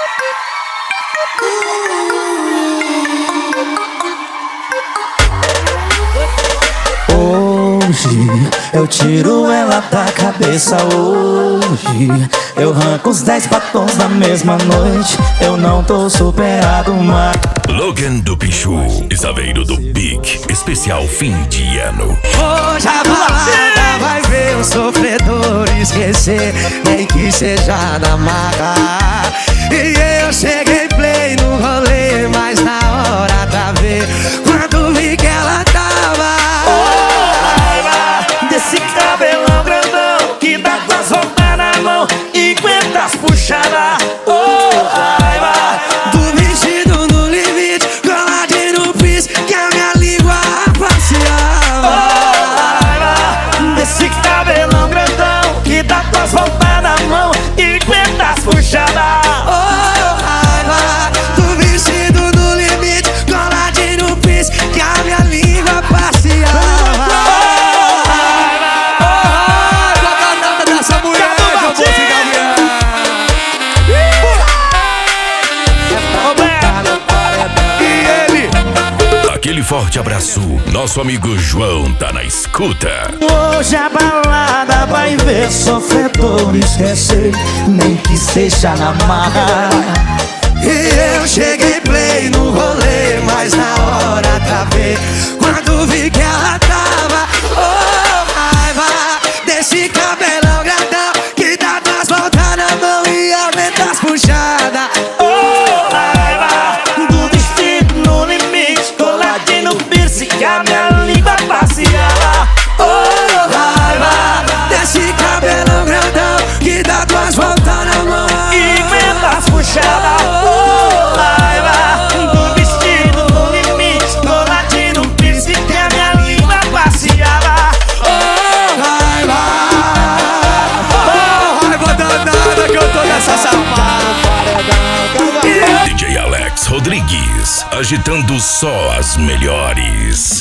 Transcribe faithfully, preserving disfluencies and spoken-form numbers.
Hoje eu tiro ela da cabeça. Hoje eu arranco os dez batons na mesma noite. Eu não tô superado mais. Logan do Pichu e Saveiro do Big, especial fim de ano. Hoje a balada vai ver o sofredor esquecer, nem que seja na maca. E eu cheguei play no rolê, mas na hora da ver, quando vi que ela tava, oh, raiva desse cabelão grandão que dá duas voltas na mão e aguenta as puxadas. Oh, raiva do vestido no limite, coladinho no piso, que a minha língua passeava. Oh, raiva desse cabelão grandão que dá duas voltas na mão e aguenta as puxadas. Aquele forte abraço, nosso amigo João tá na escuta. Hoje a balada vai ver sofredor esquecer, nem que seja na marra. E eu cheguei play no rolê, mas na hora da ver, quando vi que ela tava, oh, raiva desse cabelão grandão que dá duas voltas na mão e aumenta as puxadas. Oh, raiva do vestido no limite, coladinho no piercing, que a minha língua passeava. Oh, raiva desse cabelão grandão que dá duas voltas na mão e aguenta as puxadas. Oh, raiva do vestido no limite, coladinho no piercing, que a minha língua passeava. Oh, raiva, oh, raiva danada que eu tô nessa safada. D J Alex Rodrigues, agitando só as melhores.